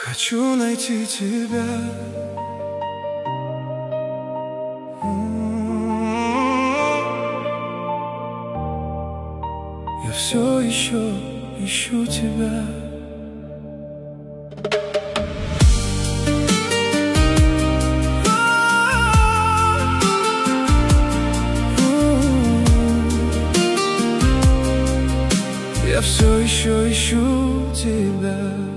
Хочу найти тебя. Я все еще ищу тебя. Я все еще ищу тебя.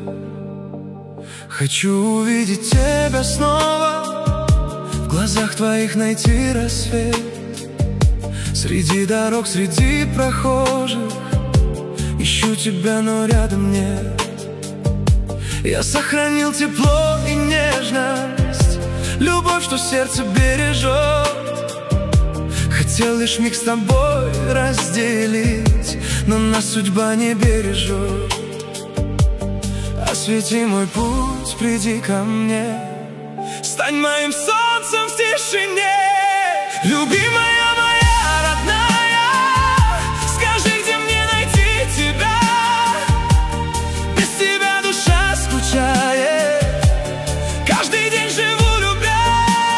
Хочу увидеть тебя снова, в глазах твоих найти рассвет. Среди дорог, среди прохожих ищу тебя, но рядом нет. Я сохранил тепло и нежность, любовь, что сердце бережет. Хотел лишь миг с тобой разделить, но нас судьба не бережет. Освети мой путь, приди ко мне, стань моим солнцем в тишине. Любимая моя родная, скажи, где мне найти тебя? Без тебя душа скучает, каждый день живу любя.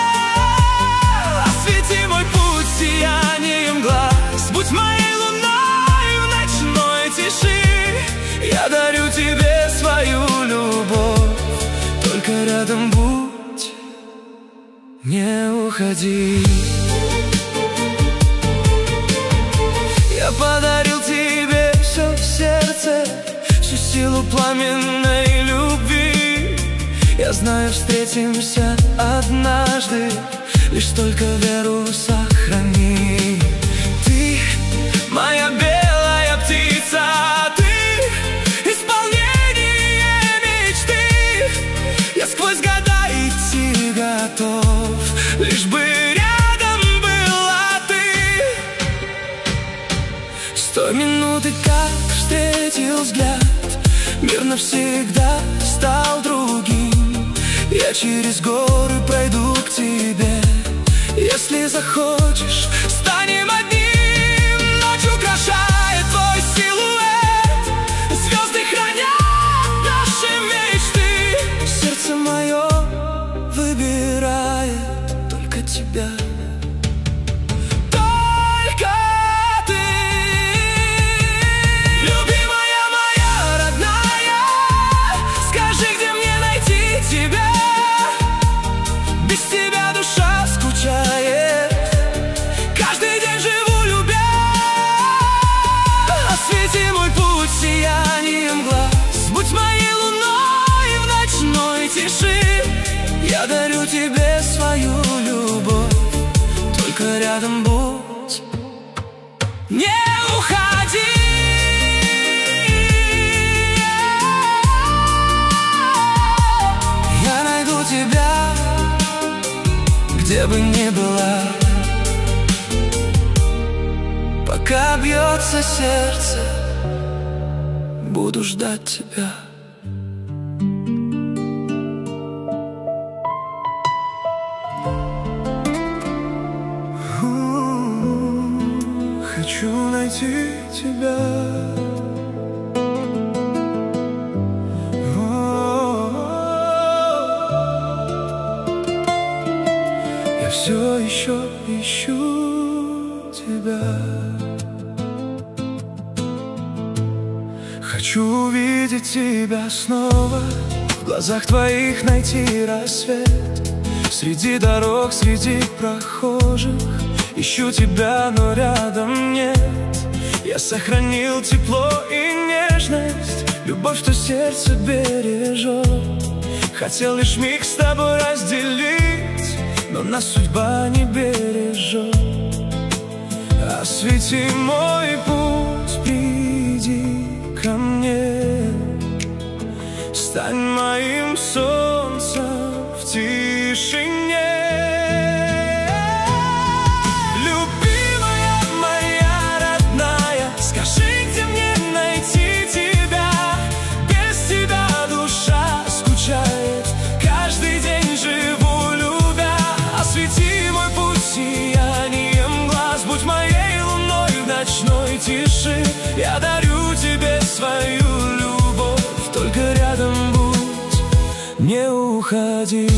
Освети мой путь сиянием глаз, будь моей луной в ночной тиши. Я дарю тебе свою любовь, только рядом будь, не уходи. Я подарил тебе все в сердце, всю силу пламенной любви. Я знаю, встретимся однажды, лишь только веру сохрани. Ты моя белая птица, ты исполнение мечты. Я сквозь года идти готов, лишь бы рядом была ты. С той минуты, как встретил взгляд, мир навсегда стал другим. Я через горы пройду к тебе, если захочешь, станем одним. Ночь украшает твой силуэт, звезды хранят наши мечты. Сердце мое выбирает только тебя. Только ты. Любимая моя родная, скажи, где мне найти тебя? Без тебя душа скучает, каждый день живу любя. Освети мой путь сиянием глаз, будь моей луной в ночной тиши. Я дарю тебе свою любовь, только рядом будь, не уходи. Я найду тебя, где бы ни была. Пока бьется сердце, буду ждать тебя. Хочу найти тебя. Я все еще ищу тебя. Хочу увидеть тебя снова, в глазах твоих найти рассвет. Среди дорог, среди прохожих ищу тебя, но рядом нет. Я сохранил тепло и нежность, любовь, что сердце бережет. Хотел лишь миг с тобой разделить, но нас судьба не бережет. Освети мой путь, приди ко мне, стань моим солнцем в тишине. Любимая моя родная, скажи, где мне найти тебя? Без тебя душа скучает, каждый день живу любя. Освети мой путь сиянием глаз, будь моей луной в ночной тиши. Я дарю тебе свою любовь, только рядом будь, не уходи.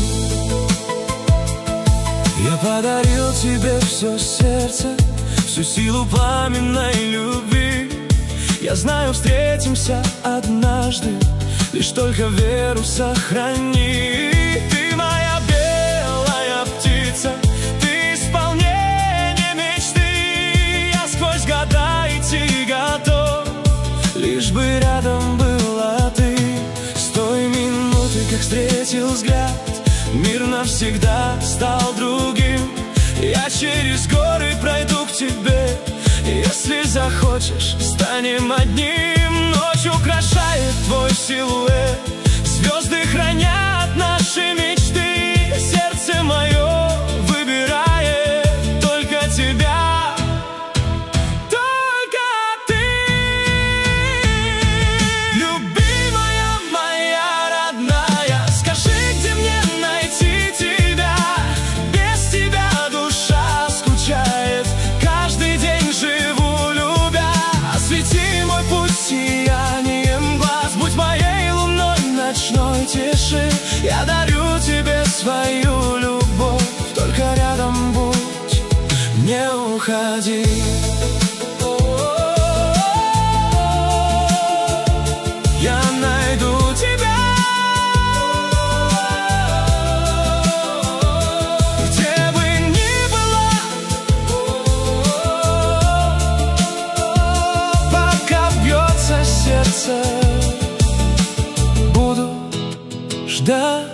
Я подарил тебе все сердце, всю силу пламенной любви. Я знаю, встретимся однажды, лишь только веру сохрани. Ты моя белая птица, ты исполнение мечты. Я сквозь года идти готов, лишь бы рядом была ты. С той минуты, как встретил взгляд, мир навсегда стал другим. Я через горы пройду к тебе, если захочешь, станем одним. Ночь украшает твой силуэт, звезды хранят наши мечты. Сердце мое выбирает только тебя, только ты. Любимая моя родная, скажи, где мне найти тебя? Без тебя душа скучает, каждый день живу любя. Освети мой путь сиянием глаз, будь моей луной ночной тиши. Я дарю тебе свою любовь, только рядом будь, не уходи. Я найду тебя, где бы ни была, пока бьется сердце, буду ждать.